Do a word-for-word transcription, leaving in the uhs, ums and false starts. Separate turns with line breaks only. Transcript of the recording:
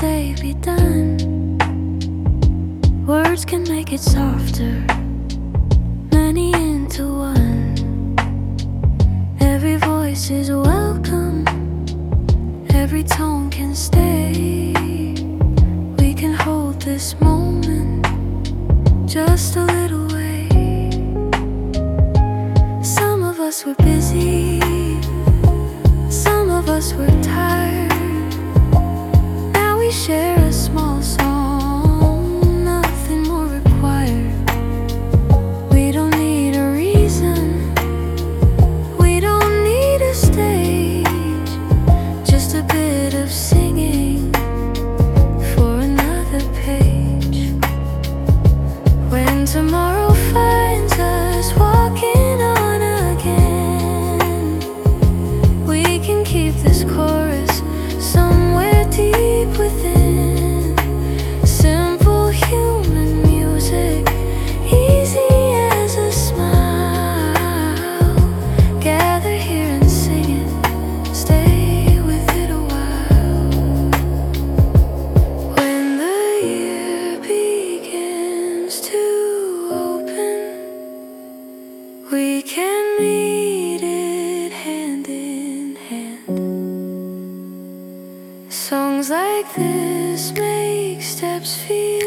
day be done? Words can make it softer, many into one. Every voice is welcome, every tone can stay. We can hold this moment just a little way. Some of us were busy, some of us were tired. Now we share a small song, nothing more required. We don't need a reason, we don't need a stage, just a bit of singing for another page. When tomorrow finds us walking on again, we can keep this chorus somewhere deep within. Simple human music, easy as a smile. Gather here and sing it, stay with it a while. When the year begins to open, we can meet it hand in hand. Songs like this make steps feel